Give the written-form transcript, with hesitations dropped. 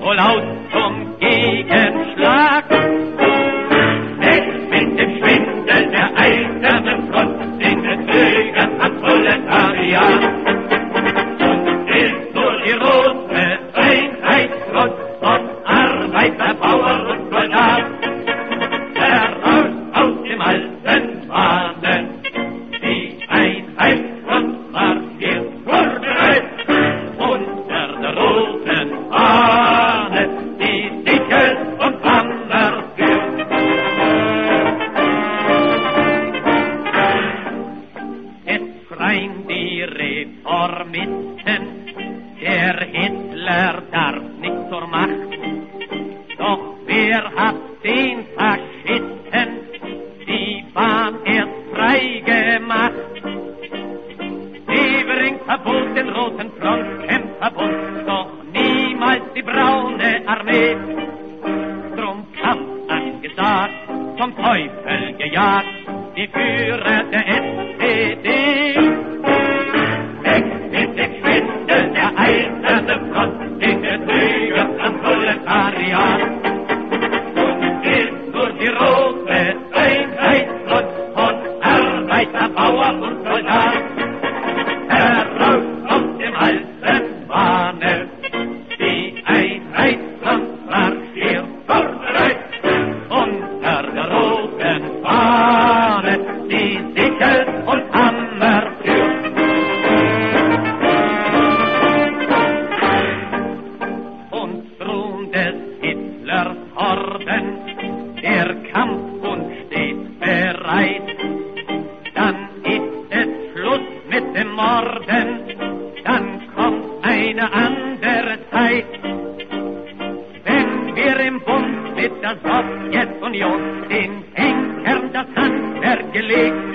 wohl aus zum Gegenschlag. Weg mit dem Schwindel der eisernen Front, den Betrügern am Proletariat. Und ist nur die rote Einheitsfront von Arbeiter, Bauer und Soldat. Heraus aus dem alten Wahnen, die Einheitsfront marschiert vorbereit. Unter der roten Fahne, die Sichel und Hammer führt. Es schreien die Reformisten, der Hitler darf nicht zur Macht. Doch wer hat den Faschisten die Bahn erst frei gemacht? Sie bringt Verbot den roten Frontkämpferbund, doch niemals die braune Armee. Drum Kampf angesagt, vom Teufel gejagt, die Führer der SPD. Weg mit dem Schwindel der eisernen Front, den Betrüger am Proletariat. Und ist nur die rote Einheitsfront von Arbeiter, Bauer und Soldat. Heraus aus dem alten Wahne, die Einheitsfront marschiert vorbereit. Unter der roten Fahne, die Sichel und Hammer führt. Und Thron des Hitlers Horden, der Kampfbund steht bereit. Dann ist es Schluss mit dem Morden, dann kommt eine andere Zeit. Wenn wir im Bund mit der Sowjetunion den Henkern das Handwerk gelegt,